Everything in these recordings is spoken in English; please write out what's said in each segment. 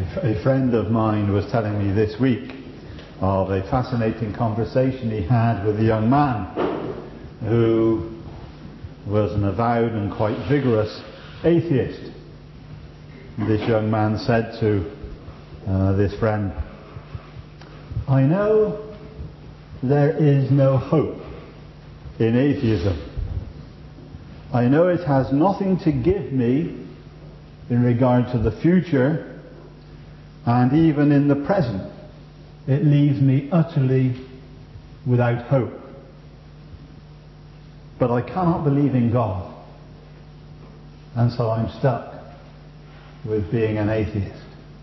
A friend of mine was telling me this week of a fascinating conversation he had with a young man who was an avowed and quite vigorous atheist. This young man said to this friend, "I know there is no hope in atheism. I know it has nothing to give me in regard to the future, and even in the present it leaves me utterly without hope. But I cannot believe in God, and so I'm stuck with being an atheist."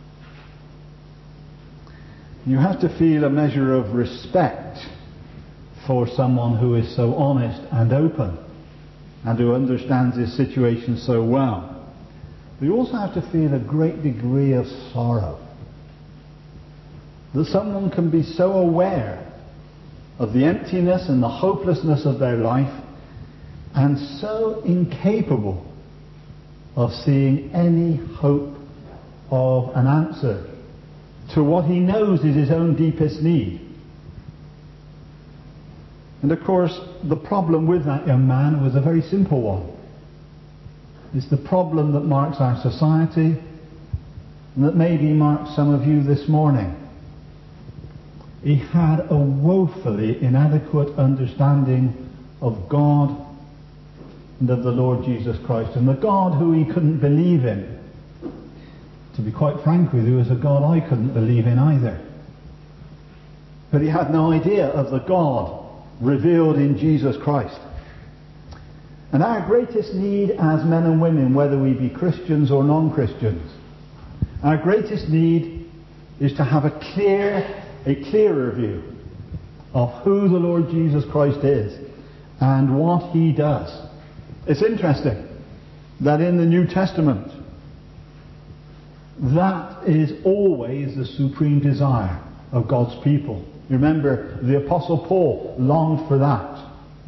You have to feel a measure of respect for someone who is so honest and open and who understands his situation so well. But you also have to feel a great degree of sorrow that someone can be so aware of the emptiness and the hopelessness of their life and so incapable of seeing any hope of an answer to what he knows is his own deepest need. And of course, the problem with that young man was a very simple one. It's the problem that marks our society and that maybe marks some of you this morning. He had a woefully inadequate understanding of God and of the Lord Jesus Christ, and the God who he couldn't believe in. To be quite frank with you, is a God I couldn't believe in either. But he had no idea of the God revealed in Jesus Christ. And our greatest need as men and women, whether we be Christians or non-Christians, our greatest need is to have a clearer view of who the Lord Jesus Christ is and what he does. It's interesting that in the New Testament, that is always the supreme desire of God's people. You remember the Apostle Paul longed for that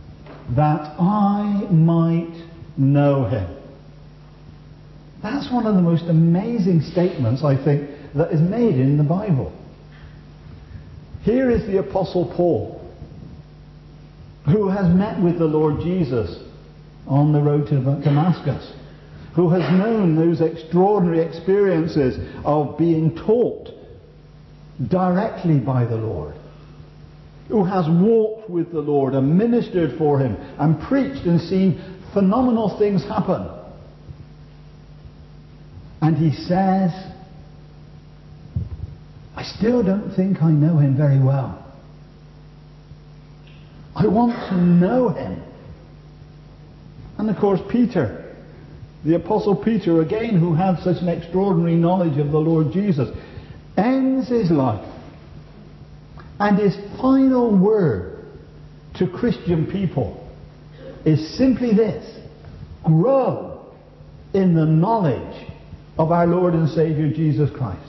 I might know him. That's one of the most amazing statements, I think, that is made in the Bible. Here is the Apostle Paul, who has met with the Lord Jesus on the road to Damascus, who has known those extraordinary experiences of being taught directly by the Lord, who has walked with the Lord and ministered for him and preached and seen phenomenal things happen. And he says, "I still don't think I know him very well. I want to know him." And of course Peter, the Apostle Peter, again, who had such an extraordinary knowledge of the Lord Jesus, ends his life, and his final word to Christian people is simply this: grow in the knowledge of our Lord and Saviour Jesus Christ.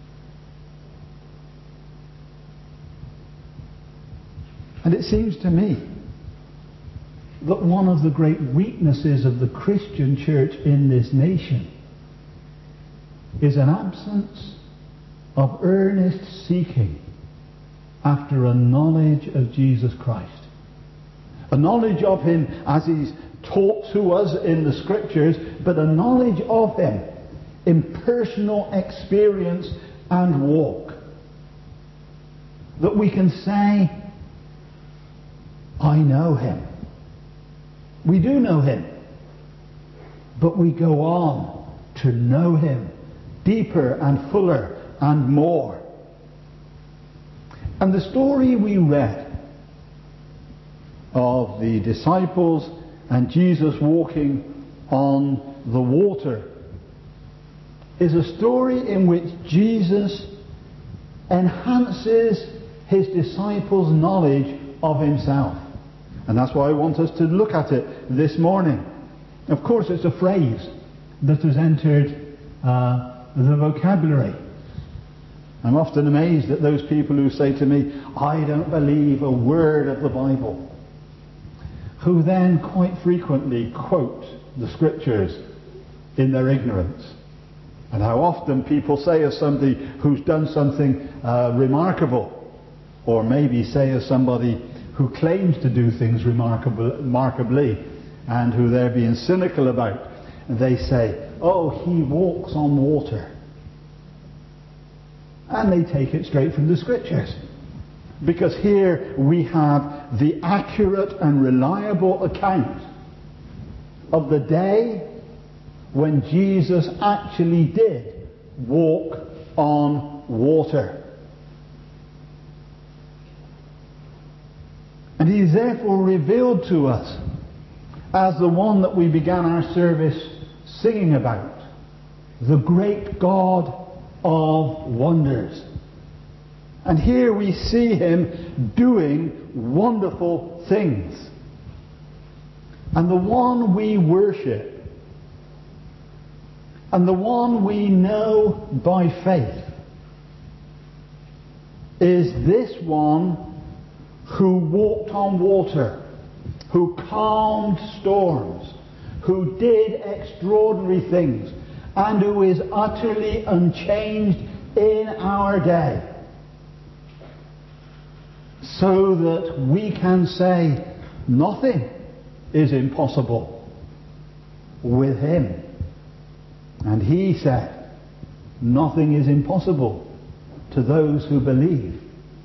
And it seems to me that one of the great weaknesses of the Christian church in this nation is an absence of earnest seeking after a knowledge of Jesus Christ. A knowledge of him as he's taught to us in the Scriptures, but a knowledge of him in personal experience and walk. That we can say, "I know him." We do know him, but we go on to know him deeper and fuller and more. And the story we read of the disciples and Jesus walking on the water is a story in which Jesus enhances his disciples' knowledge of himself. And that's why I want us to look at it this morning. Of course, it's a phrase that has entered the vocabulary. I'm often amazed at those people who say to me, "I don't believe a word of the Bible," who then quite frequently quote the Scriptures in their ignorance. And how often people say of somebody who's done something remarkable, or maybe say of somebody who claims to do things remarkably, and who they're being cynical about, and they say, oh, he walks on water. And they take it straight from the Scriptures. Because here we have the accurate and reliable account of the day when Jesus actually did walk on water. And he is therefore revealed to us as the one that we began our service singing about, the great God of wonders. And here we see him doing wonderful things. And the one we worship, and the one we know by faith, is this one who walked on water, who calmed storms, who did extraordinary things, and who is utterly unchanged in our day. So that we can say nothing is impossible with him. And he said, nothing is impossible to those who believe.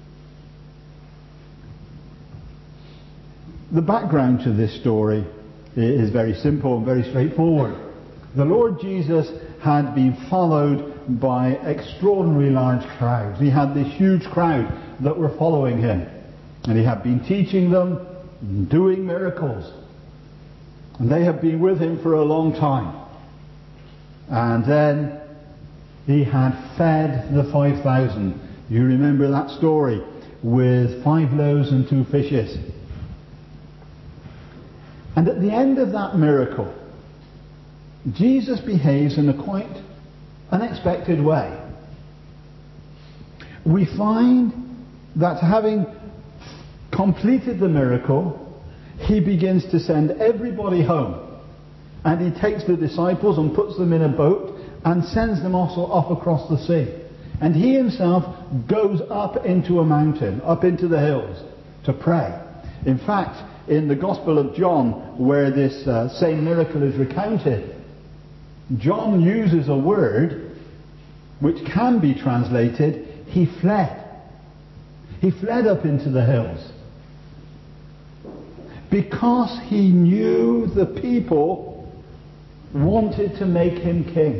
The background to this story is very simple and very straightforward. The Lord Jesus had been followed by extraordinarily large crowds. He had this huge crowd that were following him. And he had been teaching them, doing miracles. And they had been with him for a long time. And then he had fed the 5,000. You remember that story with 5 loaves and 2 fishes. And at the end of that miracle, Jesus behaves in a quite unexpected way. We find that having completed the miracle, he begins to send everybody home. And he takes the disciples and puts them in a boat and sends them also off across the sea. And he himself goes up into a mountain, up into the hills, to pray. In fact, in the Gospel of John, where this same miracle is recounted, John uses a word which can be translated, he fled. He fled up into the hills. Because he knew the people wanted to make him king.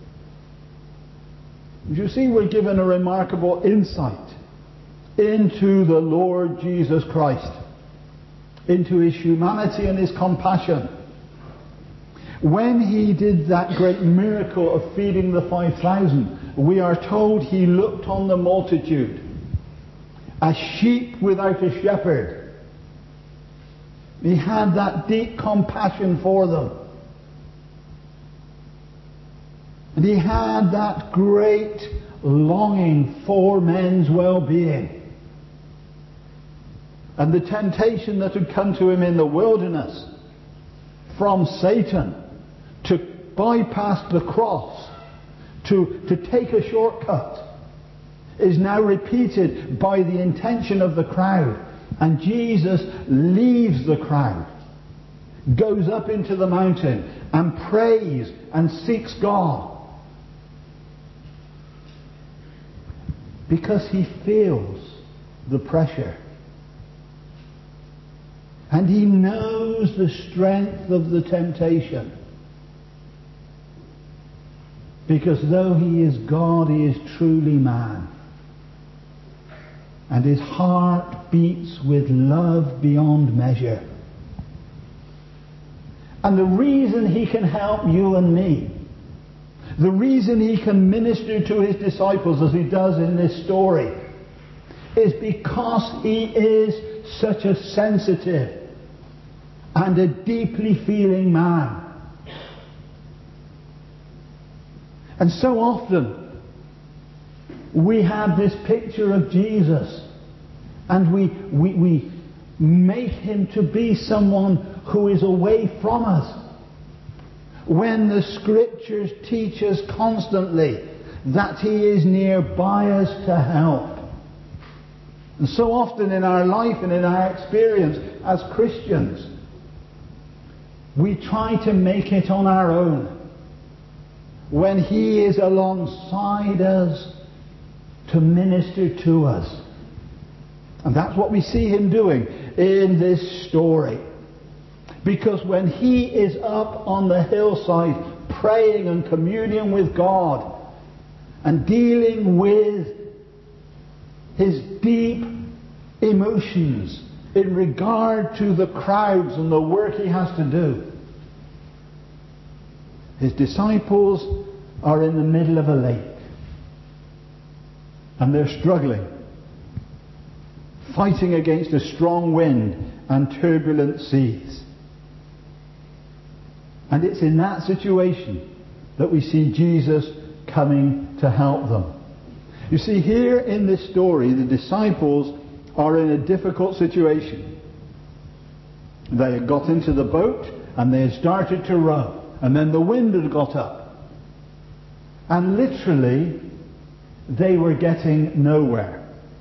You see, we're given a remarkable insight into the Lord Jesus Christ, into his humanity and his compassion. When he did that great miracle of feeding the 5,000, we are told he looked on the multitude as sheep without a shepherd. He had that deep compassion for them. And he had that great longing for men's well-being. And the temptation that had come to him in the wilderness from Satan to bypass the cross, to take a shortcut, is now repeated by the intention of the crowd. And Jesus leaves the crowd, goes up into the mountain and prays and seeks God. Because he feels the pressure. And he knows the strength of the temptation. Because though he is God, he is truly man. And his heart beats with love beyond measure. And the reason he can help you and me, the reason he can minister to his disciples as he does in this story, is because he is such a sensitive and a deeply feeling man. And so often we have this picture of Jesus, and we make him to be someone who is away from us. when the Scriptures teach us constantly that He is nearby us to help. And so often in our life and in our experience as Christians, we try to make it on our own, when He is alongside us to minister to us. And that's what we see Him doing in this story. Because when He is up on the hillside praying and communing with God and dealing with His deep emotions in regard to the crowds and the work He has to do, His disciples are in the middle of a lake and they're struggling, fighting against a strong wind and turbulent seas. And it's in that situation that we see Jesus coming to help them. You see, here in this story, the disciples are in a difficult situation. They had got into the boat and they had started to row, and then the wind had got up. And literally, they were getting nowhere.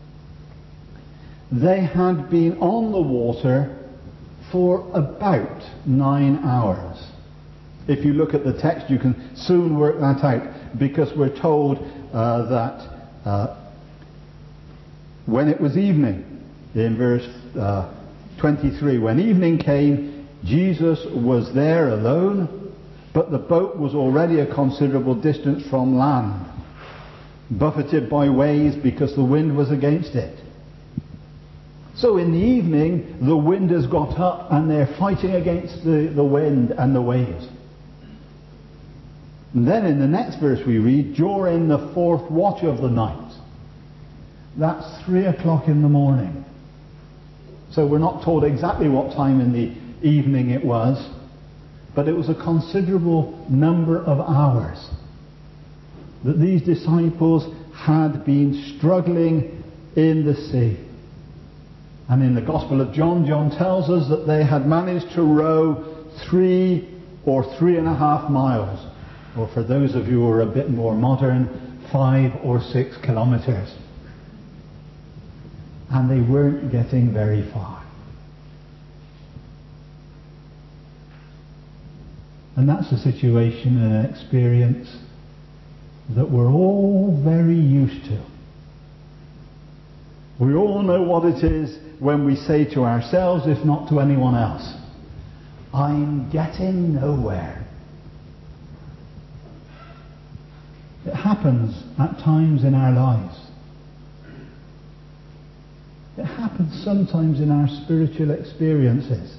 They had been on the water for about 9 hours. If you look at the text, you can soon work that out, because we're told that when it was evening, in verse 23, when evening came, Jesus was there alone, but the boat was already a considerable distance from land, buffeted by waves because the wind was against it. So in the evening, the wind has got up and they're fighting against the wind and the waves. And then in the next verse we read, during the fourth watch of the night. That's 3 o'clock in the morning. So we're not told exactly what time in the evening it was, but it was a considerable number of hours that these disciples had been struggling in the sea. And in the Gospel of John, John tells us that they had managed to row 3 or 3.5 miles. Or for those of you who are a bit more modern, 5 or 6 kilometers. And they weren't getting very far. And that's a situation and an experience that we're all very used to. We all know what it is when we say to ourselves, if not to anyone else, I'm getting nowhere. It happens at times in our lives. It happens sometimes in our spiritual experiences.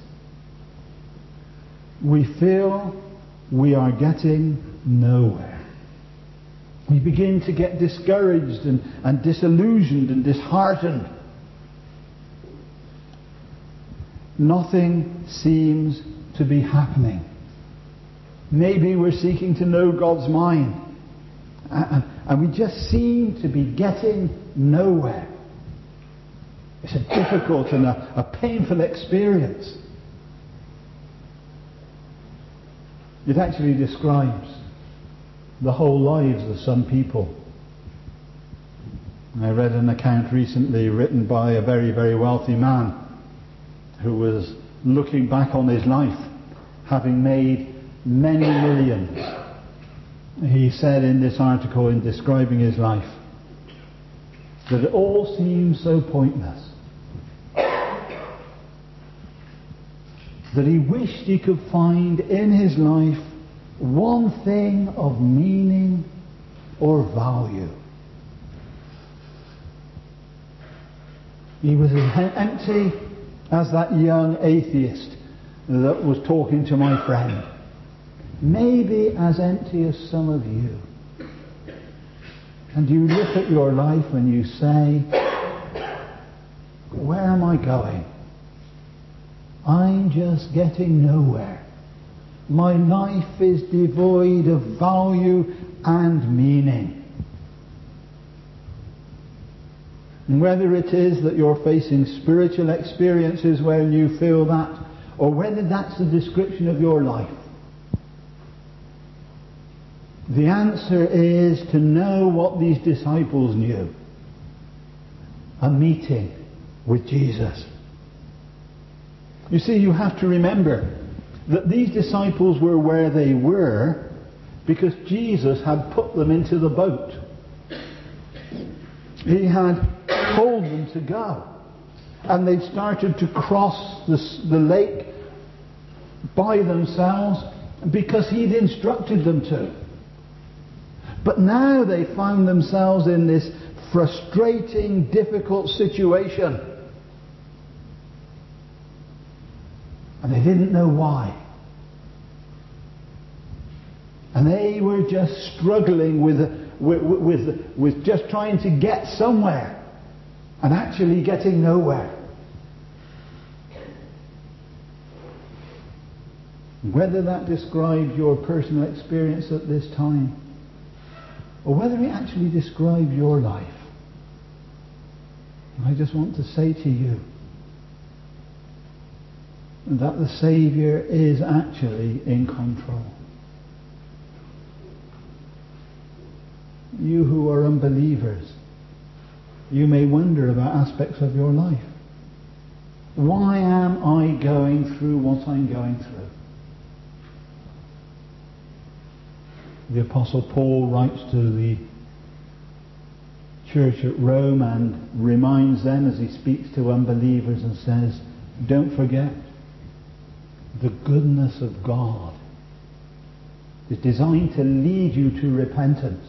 We feel we are getting nowhere. We begin to get discouraged and disillusioned and disheartened. Nothing seems to be happening. Maybe we're seeking to know God's mind. And we just seem to be getting nowhere. It's a difficult and a painful experience. It actually describes the whole lives of some people. I read an account recently written by a very, very wealthy man who was looking back on his life, having made many millions. He said in this article, in describing his life, that it all seemed so pointless. That he wished he could find in his life one thing of meaning or value. He was as empty as that young atheist that was talking to my friend. Maybe as empty as some of you. And you look at your life and you say, where am I going? I'm just getting nowhere. My life is devoid of value and meaning. And whether it is that you're facing spiritual experiences where you feel that, or whether that's the description of your life, The answer is to know what these disciples knew. A meeting with Jesus. You see, you have to remember that these disciples were where they were because Jesus had put them into the boat. He had told them to go. And they started to cross the lake by themselves because he'd instructed them to. But now they found themselves in this frustrating, difficult situation. And they didn't know why. And they were just struggling with just trying to get somewhere and actually getting nowhere. Whether that describes your personal experience at this time, or whether it actually describes your life, I just want to say to you that the Saviour is actually in control. You who are unbelievers, you may wonder about aspects of your life. Why am I going through what I'm going through? The Apostle Paul writes to the church at Rome and reminds them as he speaks to unbelievers and says, don't forget, the goodness of God is designed to lead you to repentance.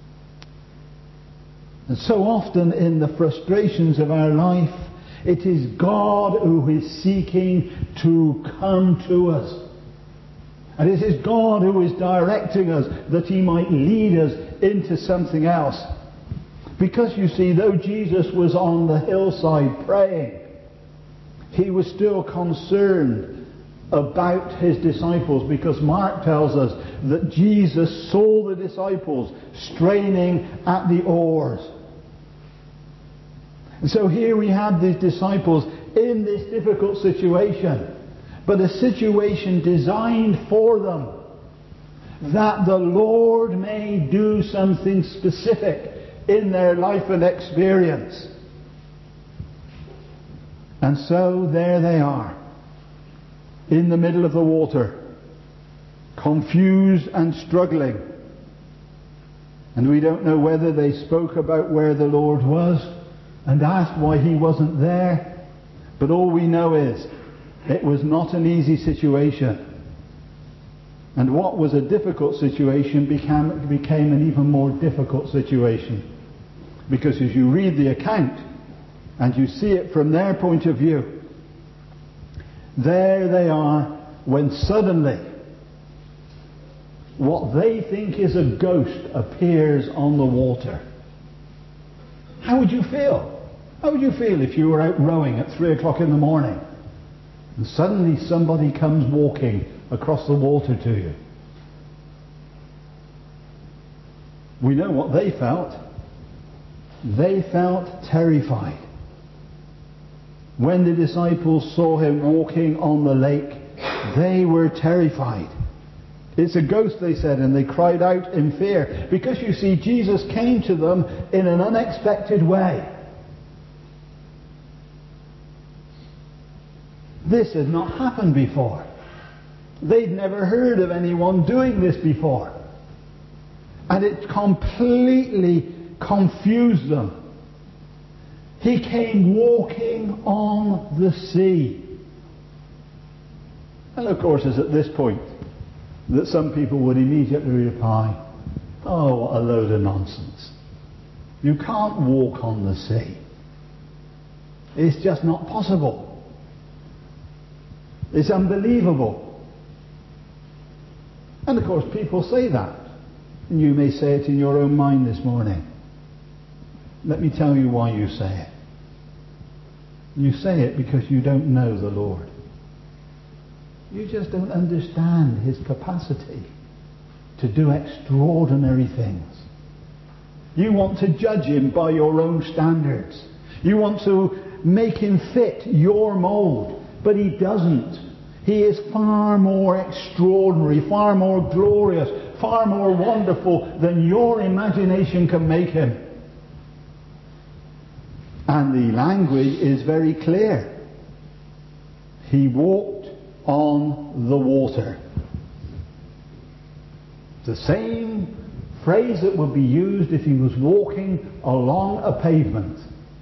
And so often in the frustrations of our life, it is God who is seeking to come to us. And it is God who is directing us that he might lead us into something else. Because you see, though Jesus was on the hillside praying, he was still concerned about his disciples, because Mark tells us that Jesus saw the disciples straining at the oars. And so here we have these disciples in this difficult situation, but a situation designed for them, that the Lord may do something specific in their life and experience. And so there they are, in the middle of the water, confused and struggling. And we don't know whether they spoke about where the Lord was and asked why he wasn't there. But all we know is it was not an easy situation. And what was a difficult situation became an even more difficult situation. Because as you read the account and you see it from their point of view, there they are when suddenly what they think is a ghost appears on the water. How would you feel? How would you feel if you were out rowing at 3 o'clock in the morning and suddenly somebody comes walking across the water to you? We know what they felt. They felt terrified. When the disciples saw him walking on the lake, they were terrified. It's a ghost, they said, and they cried out in fear. Because you see, Jesus came to them in an unexpected way. This had not happened before. They'd never heard of anyone doing this before. And it completely confused them. He came walking on the sea. And of course it's at this point that some people would immediately reply, oh, what a load of nonsense. You can't walk on the sea. It's just not possible. It's unbelievable. And of course people say that. And you may say it in your own mind this morning. Let me tell you why you say it. You say it because you don't know the Lord. You just don't understand his capacity to do extraordinary things. You want to judge him by your own standards. You want to make him fit your mould. But he doesn't. He is far more extraordinary, far more glorious, far more wonderful than your imagination can make him. And the language is very clear. He walked on the water. The same phrase that would be used if he was walking along a pavement.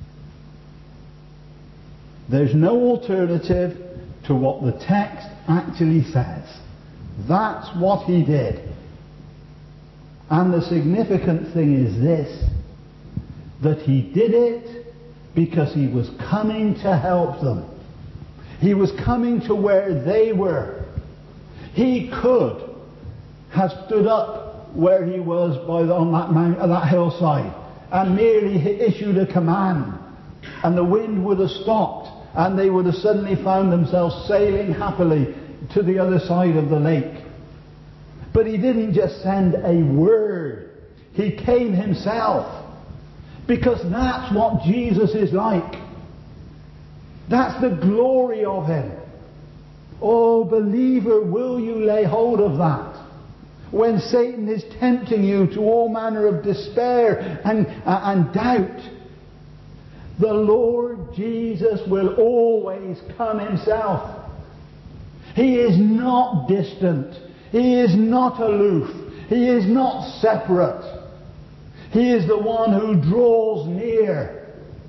There's no alternative to what the text actually says. That's what he did. And the significant thing is this, that he did it because he was coming to help them. He was coming to where they were. He could have stood up where he was on that hillside and merely issued a command, and the wind would have stopped, and they would have suddenly found themselves sailing happily to the other side of the lake. But he didn't just send a word. He came himself. Because that's what Jesus is like. That's the glory of him. Oh, believer, will you lay hold of that? When Satan is tempting you to all manner of despair and doubt, the Lord Jesus will always come himself. He is not distant. He is not aloof. He is not separate. He is the one who draws near.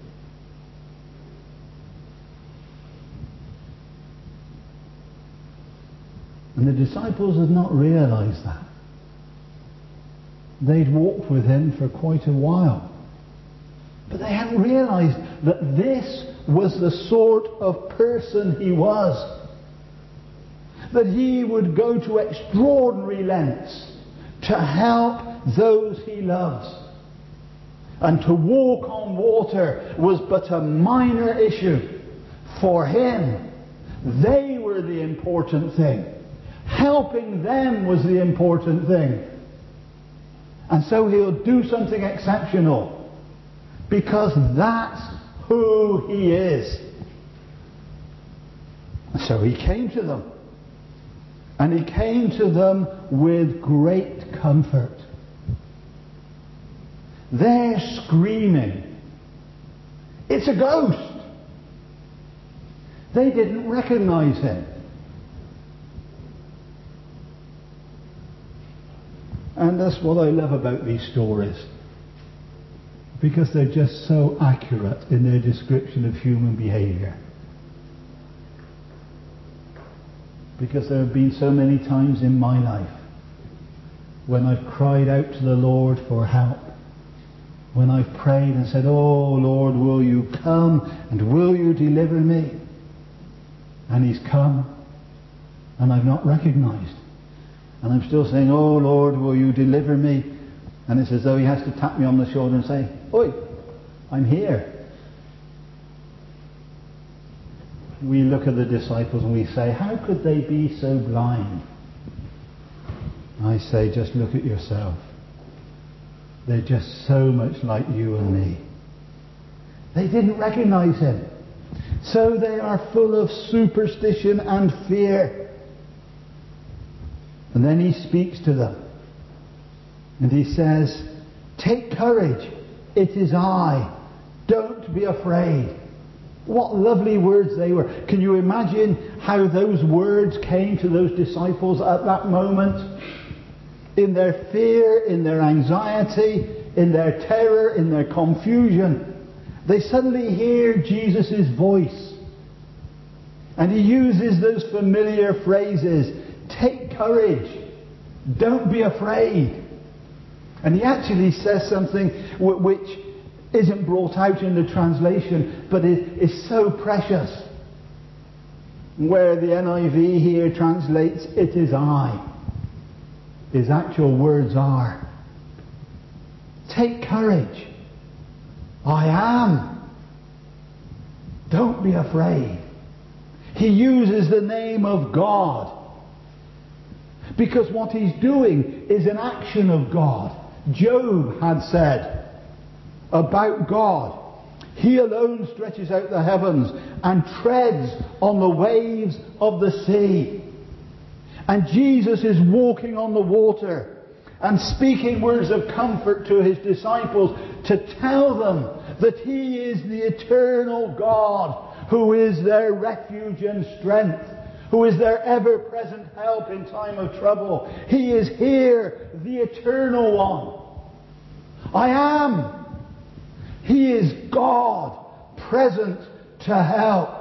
And the disciples had not realized that. They'd walked with him for quite a while. But they hadn't realized that this was the sort of person he was. That he would go to extraordinary lengths to help those he loves. And to walk on water was but a minor issue. For him, they were the important thing. Helping them was the important thing. And so he'll do something exceptional. Because that's who he is. So he came to them. And he came to them with great comfort. They're screaming, "It's a ghost!" They didn't recognize him. And that's what I love about these stories. Because they're just so accurate in their description of human behaviour. Because there have been so many times in my life when I've cried out to the Lord for help. When I've prayed and said, "Oh Lord, will you come and will you deliver me?" And he's come and I've not recognised. And I'm still saying, "Oh Lord, will you deliver me?" And it's as though he has to tap me on the shoulder and say, "Oi, I'm here." We look at the disciples and we say, how could they be so blind? I say, just look at yourself. They're just so much like you and me. They didn't recognize him. So they are full of superstition and fear. And then he speaks to them. And he says, "Take courage. It is I. Don't be afraid." What lovely words they were. Can you imagine how those words came to those disciples at that moment? In their fear, in their anxiety, in their terror, in their confusion, they suddenly hear Jesus' voice. And he uses those familiar phrases. Take courage. Don't be afraid. And he actually says something which isn't brought out in the translation, but it is so precious. Where the NIV here translates, "It is I." His actual words are, "Take courage. I am. Don't be afraid." He uses the name of God. Because what he's doing is an action of God. Job had said about God, "He alone stretches out the heavens and treads on the waves of the sea." And Jesus is walking on the water. and speaking words of comfort to his disciples to tell them that he is the eternal God who is their refuge and strength, who is their ever-present help in time of trouble. He is here, the eternal one. I am. He is God, present to help.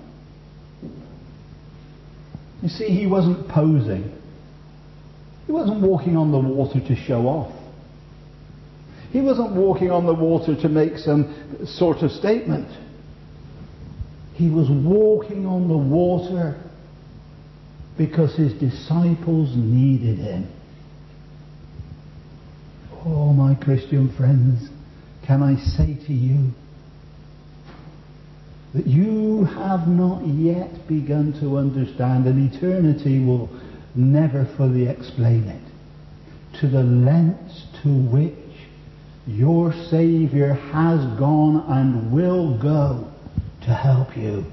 You see, he wasn't posing. He wasn't walking on the water to show off. He wasn't walking on the water to make some sort of statement. He was walking on the water because his disciples needed him. Oh, my Christian friends, can I say to you that you have not yet begun to understand, and eternity will never fully explain it, to the lengths to which your Saviour has gone and will go to help you.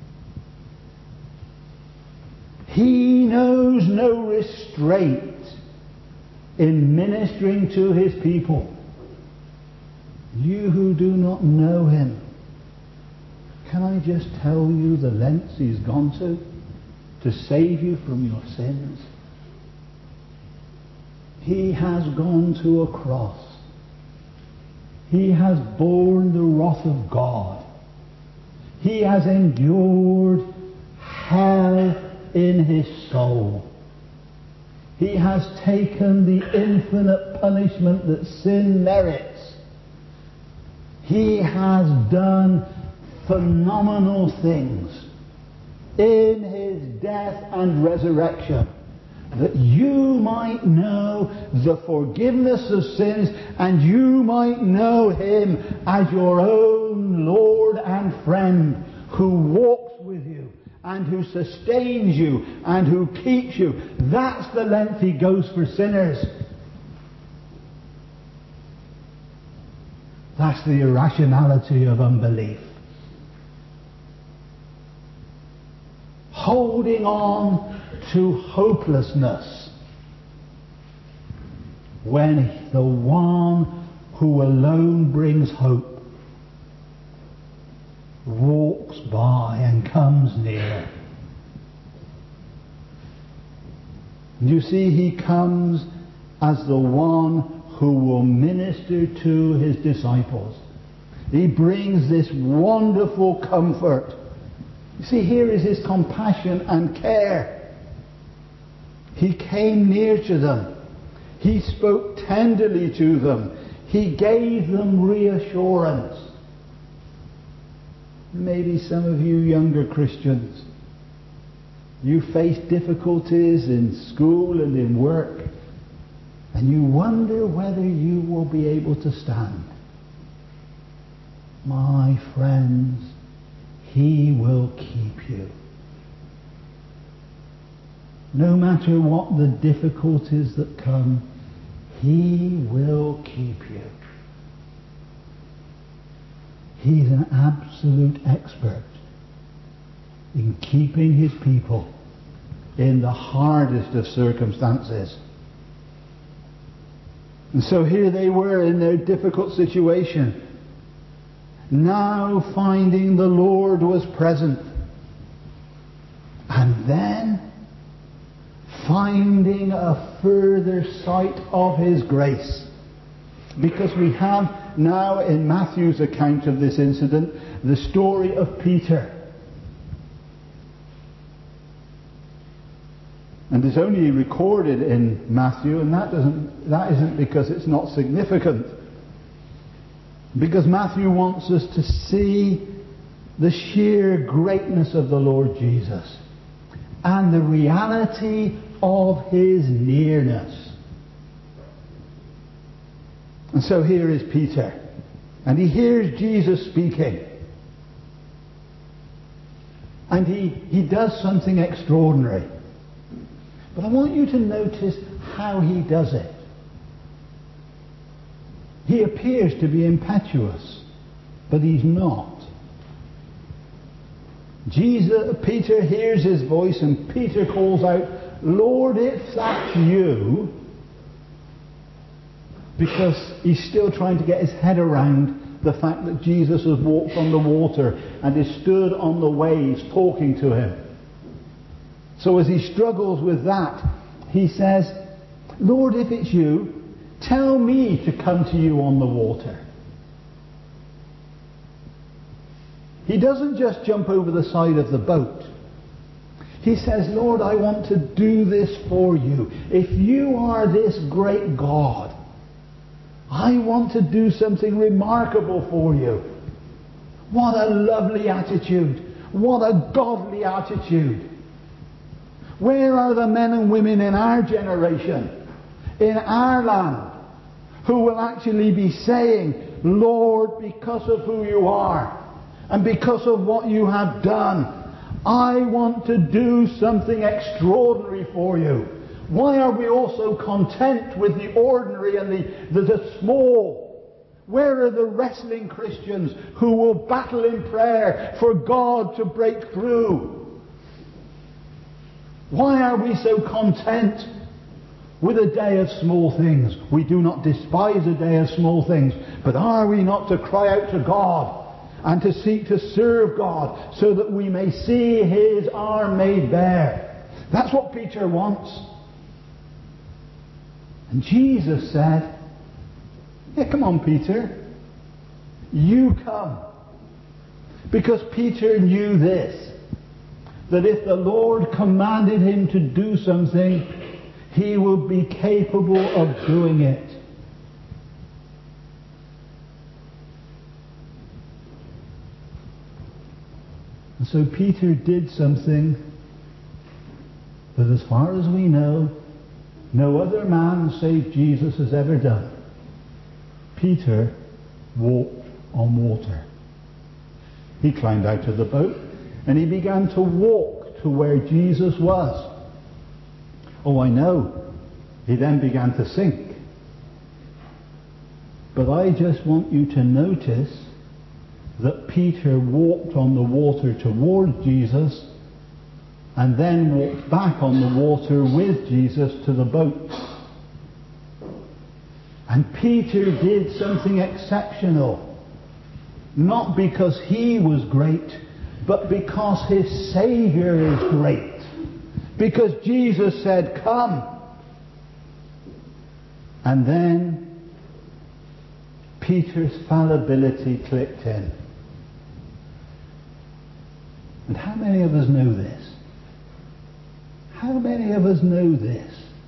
He knows no restraint in ministering to his people. You who do not know him, can I just tell you the lengths he's gone to save you from your sins? He has gone to a cross. He has borne the wrath of God. He has endured hell in his soul. He has taken the infinite punishment that sin merits. He has done phenomenal things in his death and resurrection, that you might know the forgiveness of sins and you might know him as your own Lord and friend, who walks with you and who sustains you and who keeps you. That's the length he goes for sinners. That's the irrationality of unbelief. Holding on to hopelessness when the one who alone brings hope walks by and comes near. You see, he comes as the one who will minister to his disciples. He brings this wonderful comfort. You see, here is his compassion and care. He came near to them. He spoke tenderly to them. He gave them reassurance. Maybe some of you younger Christians, you face difficulties in school and in work, and you wonder whether you will be able to stand. My friends, he will keep you. No matter what the difficulties that come, he will keep you. He's an absolute expert in keeping his people in the hardest of circumstances. And so here they were in their difficult situation, now finding the Lord was present, and then finding a further sight of his grace. Because we have now in Matthew's account of this incident the story of Peter. And it's only recorded in Matthew, and that isn't because it's not significant. Because Matthew wants us to see the sheer greatness of the Lord Jesus and the reality of his nearness. And so here is Peter, and he hears Jesus speaking. And he does something extraordinary. But I want you to notice how he does it. He appears to be impetuous, but he's not. Peter hears his voice, and Peter calls out, "Lord, if that's you, because he's still trying to get his head around the fact that Jesus has walked on the water and is stood on the waves talking to him. So as he struggles with that, he says, Lord, if it's you, tell me to come to you on the water. He doesn't just jump over the side of the boat. He says, Lord, I want to do this for you. If you are this great God, I want to do something remarkable for you. What a lovely attitude. What a godly attitude. Where are the men and women in our generation, in our land, who will actually be saying, Lord, because of who you are, and because of what you have done, I want to do something extraordinary for you. Why are we all so content with the ordinary and the small? Where are the wrestling Christians who will battle in prayer for God to break through? Why are we so content with a day of small things? We do not despise a day of small things, but are we not to cry out to God and to seek to serve God so that we may see His arm made bare? That's what Peter wants. And Jesus said, yeah, come on, Peter. You come. Because Peter knew this, that if the Lord commanded him to do something, he would be capable of doing it. And so Peter did something that, as far as we know, no other man save Jesus has ever done. Peter walked on water. He climbed out of the boat and he began to walk to where Jesus was. Oh, I know. He then began to sink. But I just want you to notice that Peter walked on the water towards Jesus and then walked back on the water with Jesus to the boat. And Peter did something exceptional. Not because he was great, but because his Saviour is great. Because Jesus said, come. And then Peter's fallibility clicked in. And how many of us know this? How many of us know this?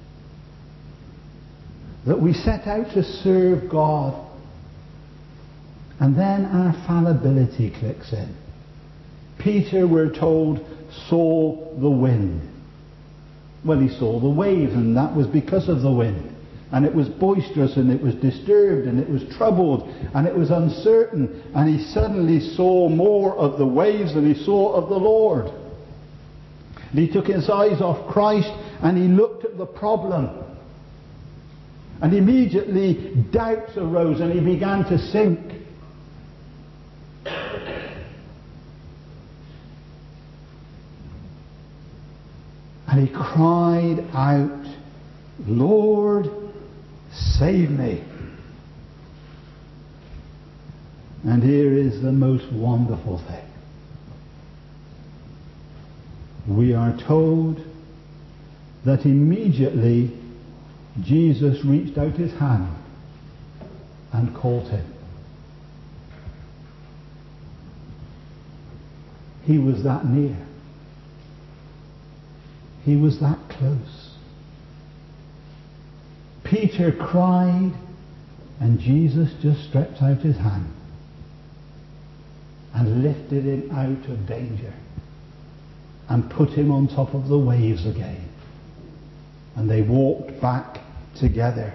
That we set out to serve God, and then our fallibility clicks in. Peter, we're told, saw the wind. Well, he saw the waves, and that was because of the wind. And it was boisterous, and it was disturbed, and it was troubled, and it was uncertain. And he suddenly saw more of the waves than he saw of the Lord. And he took his eyes off Christ, and he looked at the problem. And immediately doubts arose, and he began to sink. And he cried out, Lord, save me. And here is the most wonderful thing. We are told that immediately Jesus reached out his hand and caught him. He was that near. He was that close. Peter cried, and Jesus just stretched out his hand and lifted him out of danger and put him on top of the waves again. And they walked back together.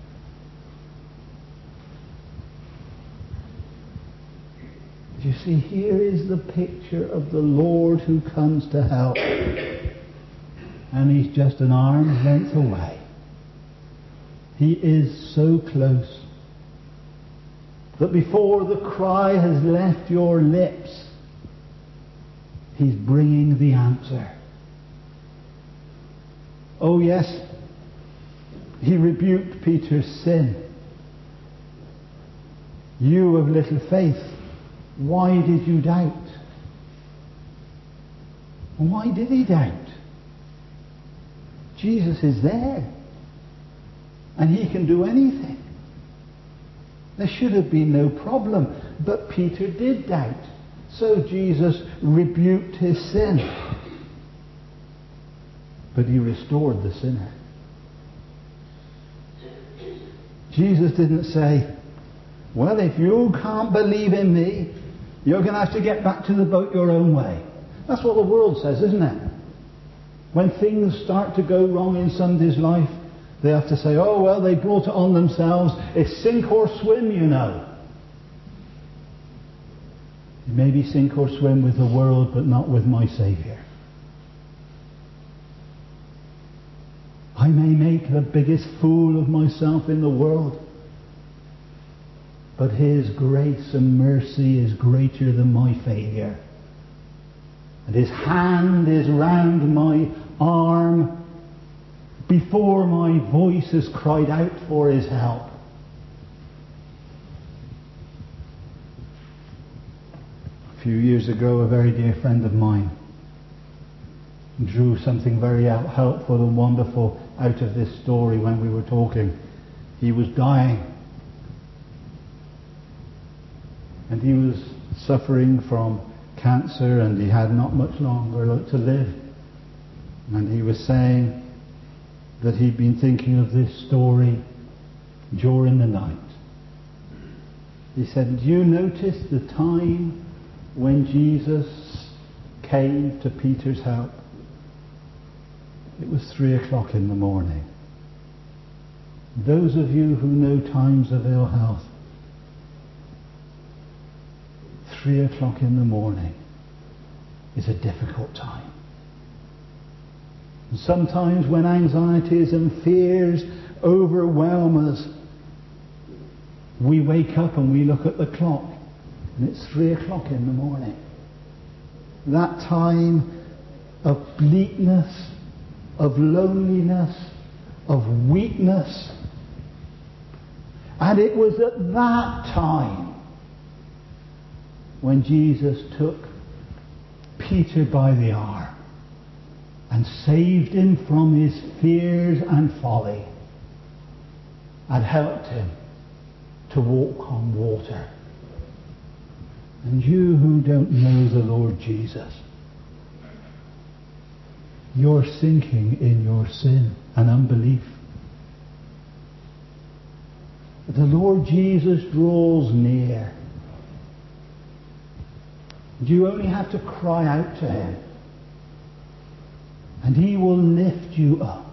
You see, here is the picture of the Lord who comes to help. And he's just an arm's length away. He is so close that before the cry has left your lips, he's bringing the answer. Oh yes, he rebuked Peter's sin. You of little faith, why did you doubt? Why did he doubt? Jesus is there. And he can do anything. There should have been no problem. But Peter did doubt. So Jesus rebuked his sin. But he restored the sinner. Jesus didn't say, well, if you can't believe in me, you're going to have to get back to the boat your own way. That's what the world says, isn't it? When things start to go wrong in somebody's life, they have to say, oh, well, they brought it on themselves. It's sink or swim, you know. You maybe sink or swim with the world, but not with my Saviour. I may make the biggest fool of myself in the world, but His grace and mercy is greater than my failure. And His hand is round my arm before my voice has cried out for His help. A few years ago, a very dear friend of mine drew something very helpful and wonderful out of this story when we were talking. He was dying. And he was suffering from cancer, and he had not much longer to live. And he was saying that he'd been thinking of this story during the night. He said, do you notice the time when Jesus came to Peter's help? It was 3 o'clock in the morning. Those of you who know times of ill health, 3 o'clock in the morning is a difficult time. And sometimes when anxieties and fears overwhelm us, we wake up and we look at the clock and it's 3 o'clock in the morning. That time of bleakness, of loneliness, of weakness. And it was at that time when Jesus took Peter by the arm and saved him from his fears and folly and helped him to walk on water. And you who don't know the Lord Jesus, you're sinking in your sin and unbelief. But the Lord Jesus draws near. You only have to cry out to Him, and He will lift you up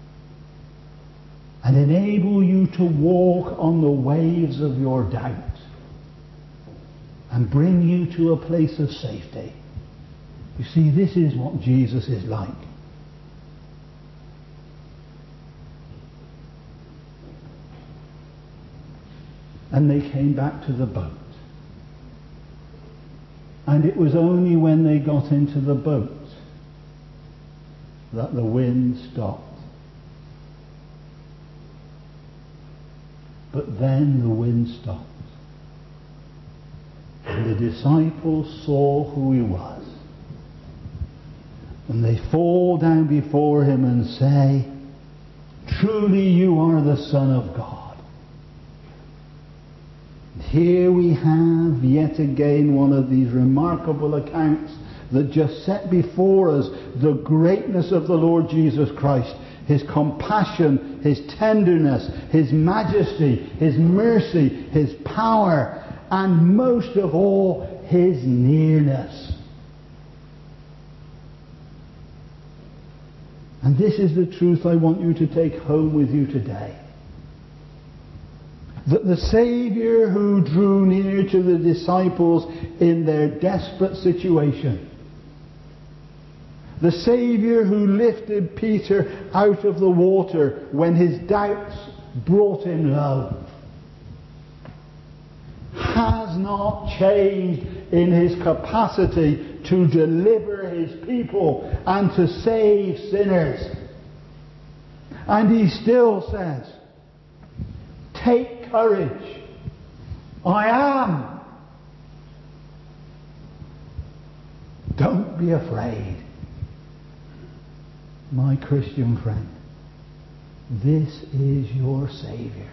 and enable you to walk on the waves of your doubt and bring you to a place of safety. You see, this is what Jesus is like. And they came back to the boat. And it was only when they got into the boat that the wind stopped. But then the wind stopped. And the disciples saw who He was. And they fall down before Him and say, truly you are the Son of God. Here we have yet again one of these remarkable accounts that just set before us the greatness of the Lord Jesus Christ, His compassion, His tenderness, His majesty, His mercy, His power, and most of all, His nearness. And this is the truth I want you to take home with you today. That the Saviour who drew near to the disciples in their desperate situation, the Saviour who lifted Peter out of the water when his doubts brought him low, has not changed in His capacity to deliver His people and to save sinners. And He still says, take courage. I am. Don't be afraid. My Christian friend, this is your Saviour.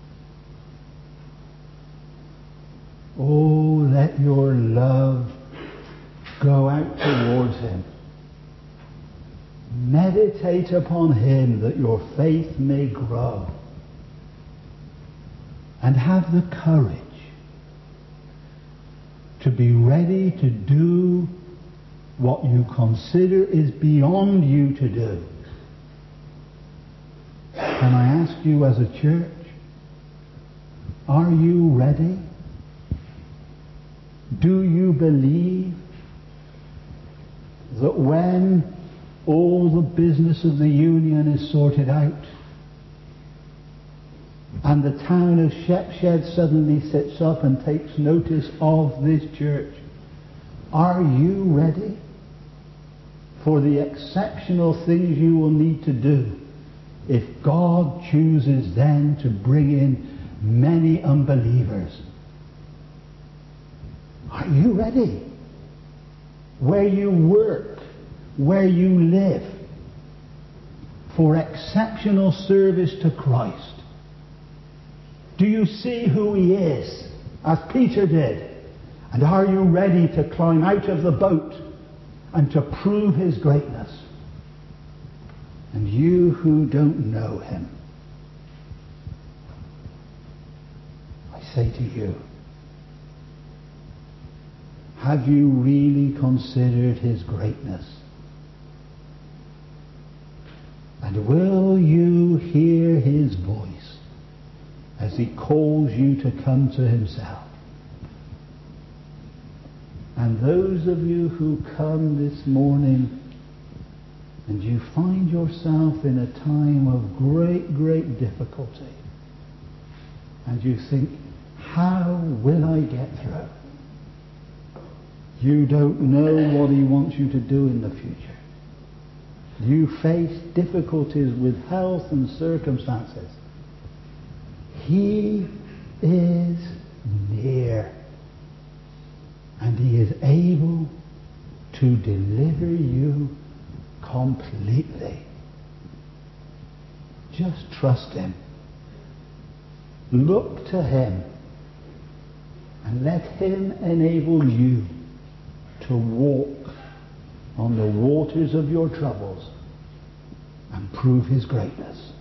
Oh, let your love go out towards Him. Meditate upon Him that your faith may grow. And have the courage to be ready to do what you consider is beyond you to do. Can I ask you as a church, are you ready? Do you believe that when all the business of the union is sorted out and the town of Shepshed suddenly sits up and takes notice of this church, are you ready for the exceptional things you will need to do if God chooses then to bring in many unbelievers? Are you ready? Where you work, where you live, for exceptional service to Christ? Do you see who He is, as Peter did? And are you ready to climb out of the boat and to prove His greatness? And you who don't know Him, I say to you, have you really considered His greatness? And will you hear His voice as He calls you to come to Himself? And those of you who come this morning and you find yourself in a time of great, great difficulty, and you think, how will I get through? You don't know what He wants you to do in the future. You face difficulties with health and circumstances. He is near, and He is able to deliver you completely. Just trust Him. Look to Him, and let Him enable you to walk on the waters of your troubles and prove His greatness.